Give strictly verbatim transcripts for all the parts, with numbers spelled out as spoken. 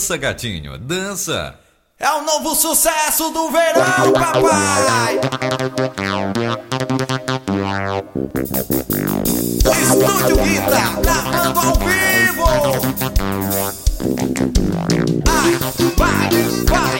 Dança, gatinho, dança. É o novo sucesso do verão, papai. Estúdio Guita, gravando ao vivo. Ai, vai, vai.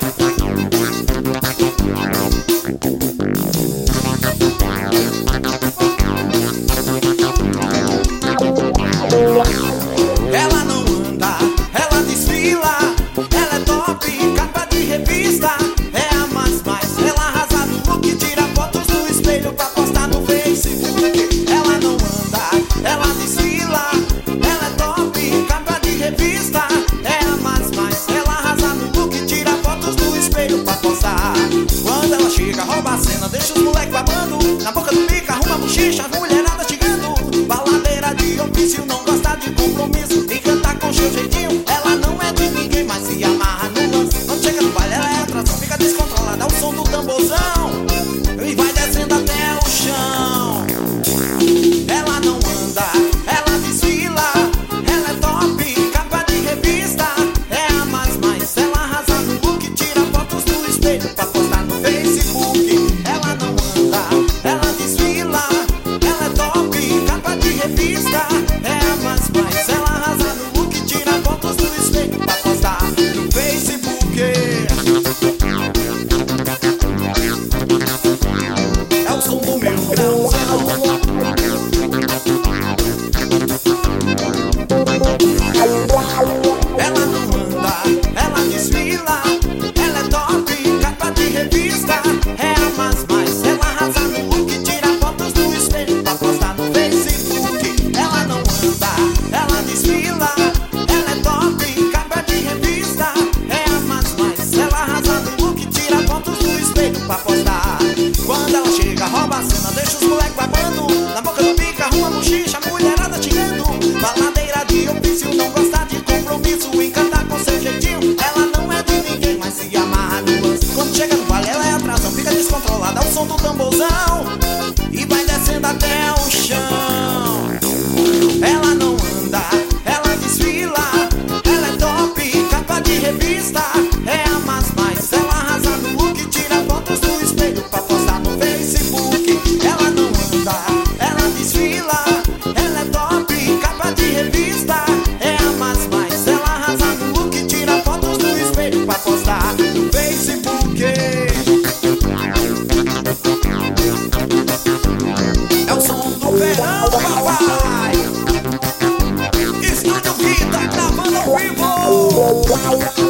Ela não anda, ela desfila. Ela é top, capa de revista. É a mais mais, ela arrasa no look. Tira fotos do espelho pra postar no Facebook. Ela não anda, ela desfila. Ela é top, capa de revista. É a mais mais, ela arrasa no look. Tira fotos do espelho pra postar. Quando ela chega, rouba a cena, deixa os moleques babando. Na boca do pica, arruma bochicha, as mulheradas chegando. Baladeira de ofício, não gosta de compromisso. E canta com seu jeitinho. Ela não é de ninguém, mas se amarra no lance. Quando chega no baile, ela é atração. Fica descontrolada ao som do tamborzão e vai descendo até o chão. Ela não anda, ela desfila. Ela é top, capa de revista. É a mais mais, ela arrasa no look. Tira fotos do espelho pra postar no Facebook. Ela não anda, ela desfila. Ela é top, capa de revista. É a mais mais, ela arrasa no look. Tira fotos do espelho pra postar no Facebook. É o som do meu grauzão. Ela não anda, ela desfila. Ela é top, capa de revista. É a mais mais, ela arrasa no look. Tira fotos do espelho pra postar no Facebook. Ela não anda, ela desfila. Ela é top, capa de revista. É a mais mais, ela arrasa no look. Tira fotos do espelho pra postar. Quando ela chega, rouba a cena, deixa os moleques babando. Na boca do pica, arruma bochicha, mulherada tirando. Baladeira de ofício, não gosta de compromisso. Encanta com seu jeitinho. Ela não é de ninguém, mas se amarra no lance. Quando chega no baile, ela é atração. Fica descontrolada ao som do tamborzão e vai descendo até o chão. Ela não anda, ela desfila. Ela é top, capa de revista. É a mais mais, ela arrasa no look. Tira fotos do espelho pra postar no Facebook. Ela não anda, ela desfila. Ela é top, capa de revista. É a mais mais, ela arrasa no look. Tira fotos do espelho pra postar no Facebook. É o som do verão, papai. Estúdio Guita, gravando ao vivo.